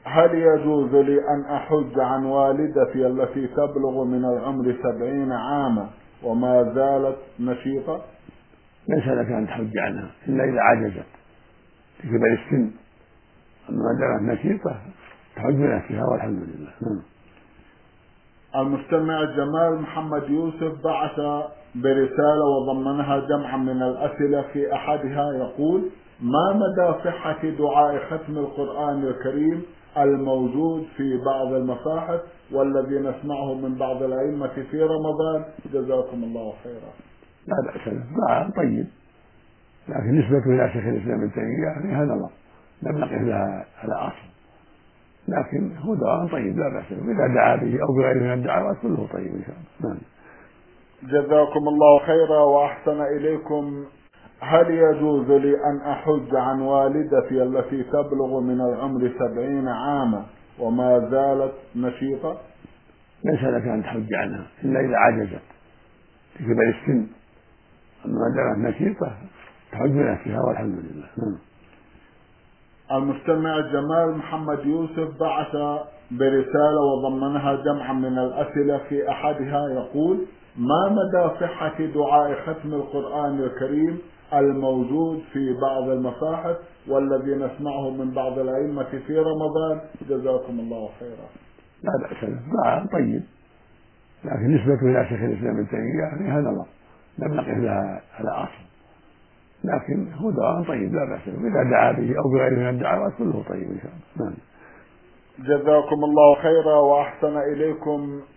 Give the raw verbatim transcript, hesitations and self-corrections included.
هل يجوز لي أن أحج عن والدتي التي تبلغ من العمر سبعين عاما وما زالت نشيطة؟ ليس لك أن تحج عنها إلا إذا عجزت في كبر السن، أما ما دامت نشيطة تحج بنفسها والحمد لله. المستمع جمال محمد يوسف بعث برسالة وضمنها جمعا من الأسئلة، في أحدها يقول: ما مدى صحة دعاء ختم القرآن الكريم الموجود في بعض المصاحف والذي نسمعه من بعض الأئمة في رمضان؟ جزاكم الله خيرا. لا بأس به، دعاء طيب، لكن نسبة إلى شيخ الإسلام ابن تيمية فيها نظر، لم نقف لها على أصل، لكن هو دعاء طيب لا بأس به، إذا دعا به أو بغيره من الدعوات كله طيب إن شاء الله. نعم. جزاكم الله خيرا وأحسن إليكم. هل يجوز لي أن أحج عن والدتي التي تبلغ من العمر سبعين عاما وما زالت نشيطة؟ ليس لك أن تحج عنها إلا إذا عجزت في كبر السن، أما ما دامت نشيطة تحج بنفسها والحمد لله. المستمع جمال محمد يوسف بعث برسالة وضمنها جمعا من الأسئلة، في أحدها يقول: ما مدى صحة دعاء ختم القرآن الكريم الموجود في بعض المصاحف والذي نسمعه من بعض الأئمة في رمضان؟ جزاكم الله خيرا. لا بأس به، دعاء طيب، لكن نسبة إلى شيخ الإسلام ابن تيمية فيها نظر، لم نقف لها على أصل، لكن هو دعاء طيب لا بأس به، إذا دعا به أو بغيره من الدعوات كله طيب إن شاء الله. جزاكم الله خيرا وأحسن إليكم.